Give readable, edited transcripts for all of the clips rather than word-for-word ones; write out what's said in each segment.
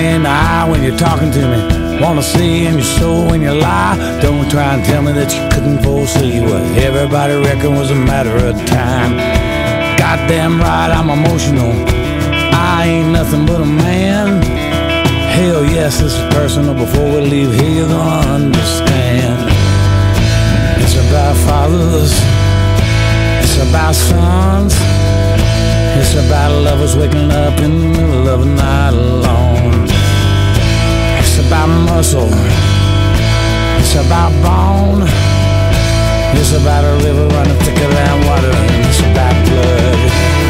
me in the eye when you're talking to me. Wanna see in your soul when you lie. Don't try and tell me that you couldn't foresee what everybody reckoned was a matter of time. Goddamn right, I'm emotional. I ain't nothing but a man. Hell yes, this is personal. Before we leave here, you're gonna understand. It's about fathers, it's about sons, it's about lovers waking up in the middle of the night alone. It's about muscle, it's about bone, it's about a river running thicker than water, and it's about blood.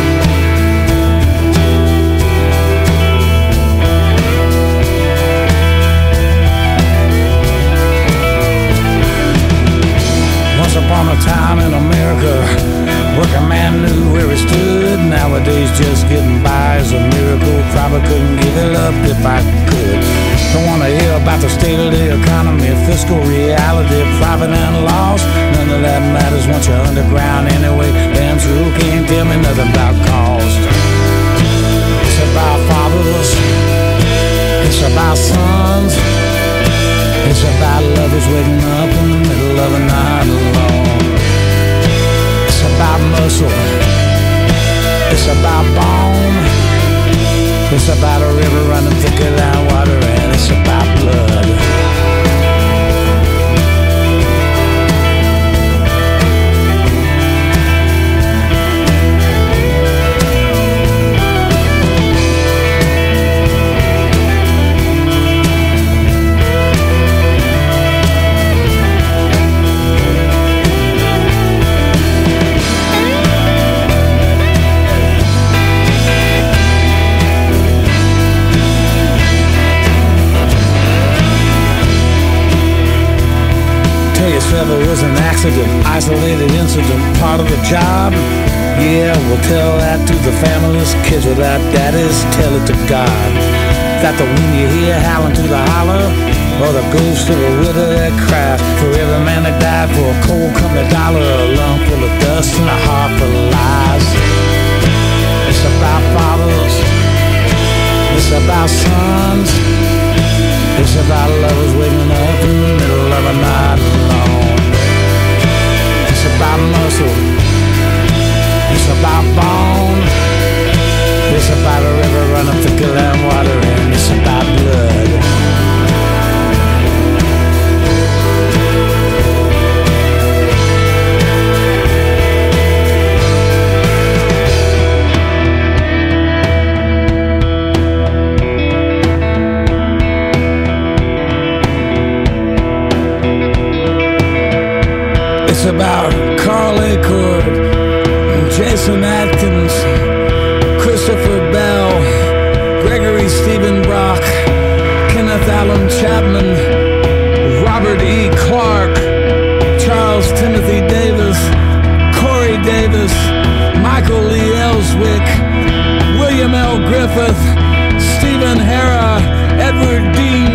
Once upon a time in America, working man knew where he stood. Nowadays just getting by is a miracle. Probably couldn't give it up if I could. Don't wanna hear about the state of the economy, fiscal reality, profit and loss. None of that matters once you're underground anyway. Damn sure can't tell me nothing about cost. It's about fathers, it's about sons, it's about lovers waking up in the middle of a night alone. It's about muscle, it's about bone, it's about a river running thicker than water, and it's about blood. It was an accident, isolated incident, part of the job. Yeah, we'll tell that to the families. Kids without daddies, tell it to God. That the wind you hear howling through the holler, or the ghost of a widow that cries for every man that died for a cold company dollar, a lung full of dust and a heart full of lies. It's about fathers, it's about sons, it's about lovers waking up in the middle of a night alone. It's about muscle, it's about bone, it's about a river running thicker than water, and it's about blood. It's about Carl Acord, Jason Atkins, Christopher Bell, Gregory Stephen Brock, Kenneth Allen Chapman, Robert E. Clark, Charles Timothy Davis, Corey Davis, Michael Lee Ellswick, William L. Griffith, Stephen Harrah, Edward Dean